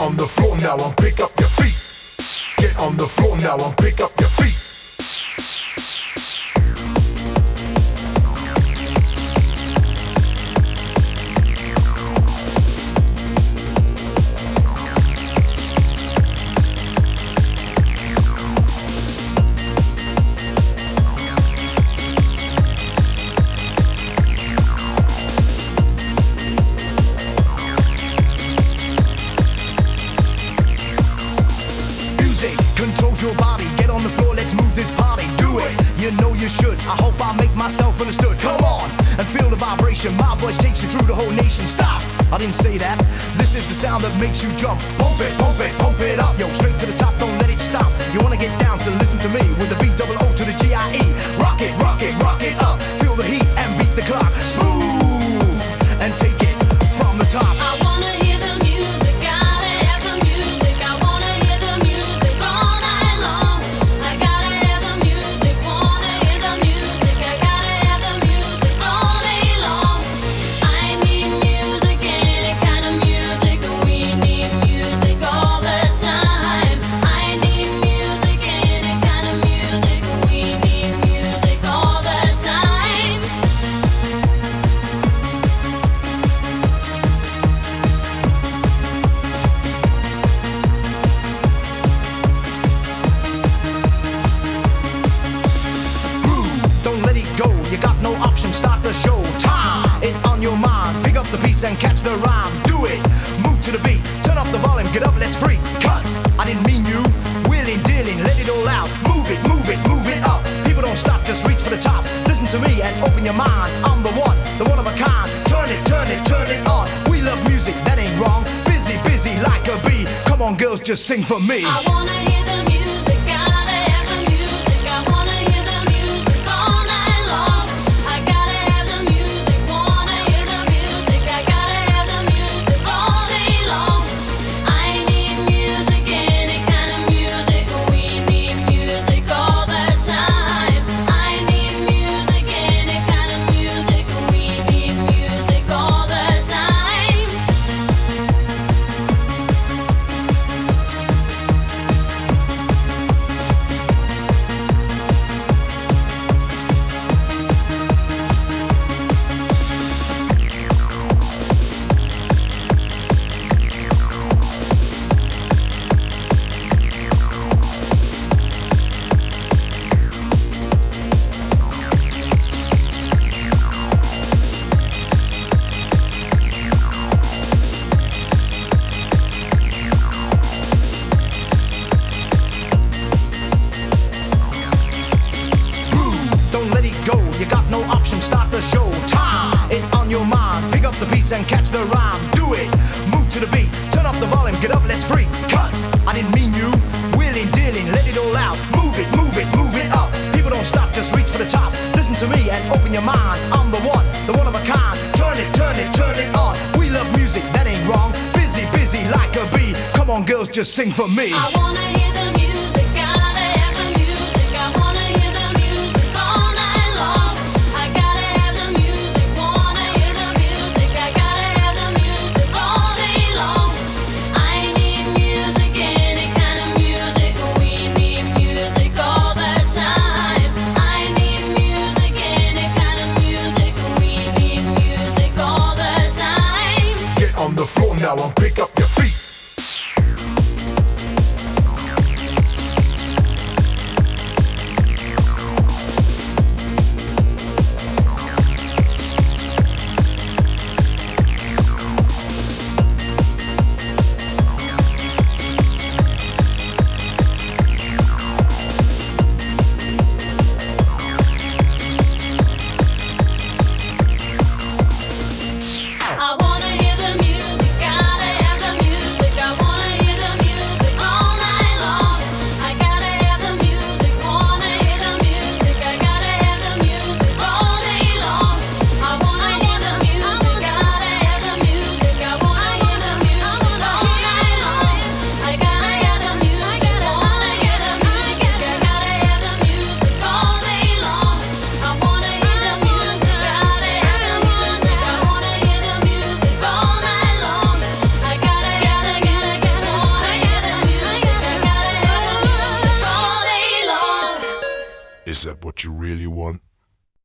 on the floor now and pick up your feet. Get on the floor now and pick up your feet. Controls your body, get on the floor, let's move this party. Do it, you know you should. I hope I make myself understood. Come on, and feel the vibration. My voice takes you through the whole nation. Stop, I didn't say that. This is the sound that makes you jump. Pump it, pump it, pump it up. Yo, straight to the top, don't let it stop. You wanna get down, so listen to me. With the B-double-O to the G-I-E. Rock it, rock it, rock it up. Feel the heat and beat the clock. Smooth, and take it from the top. I wanna hear the music, gotta have the music. I wanna hear the music all night long. I gotta have the music, wanna hear the music. I gotta have the music all day long. I need music, any kind of music. We need music all the time. I need music, any kind of music. We need music all the time. Don't let it go, you got no option, start the show. Time, it's on your mind. Pick up the piece and catch the rhyme. Do it, move to the beat, turn up the volume, get up, let's freak. Cut, I didn't mean you. Wheeling, dealing, let it all out. Move it, move it, move it up. People don't stop, just reach for the top. Listen to me and open your mind. I'm the one of a kind. Turn it, turn it, turn it on. We love music, that ain't wrong. Busy, busy like a bee. Come on girls, just sing for me. I wanna hear the music, gotta have the music. I wanna hear the music all night long. I gotta have the music, wanna hear the music. I gotta have the music all day long. I need music, any kind of music. We need music all the time. I need music, any kind of music. We need music all the time. Don't let it go, you got no option, start the show. Time, it's on your mind. Pick up the piece and catch the rhyme. Do it, move to the beat, turn up the volume, get up, let's freak. Cut, I didn't mean you. Wheeling, dealing, let it all out. Move it, move it, move it up. People don't stop, just reach for the top. Listen to me and open your mind. I'm the one of a kind. Turn it, turn it, turn it on. We love music, that ain't wrong. Busy, busy like a bee. Come on girls, just sing for me. I wanna hear the music, gotta have the music. I wanna hear the music all night long. I gotta have the music, wanna hear the music. I gotta have the music all day long. I need music, any kind of music. We need music all the time. I need music, any kind of music. We need music all the time. Get on the floor now and pick up your feet. Is that what you really want?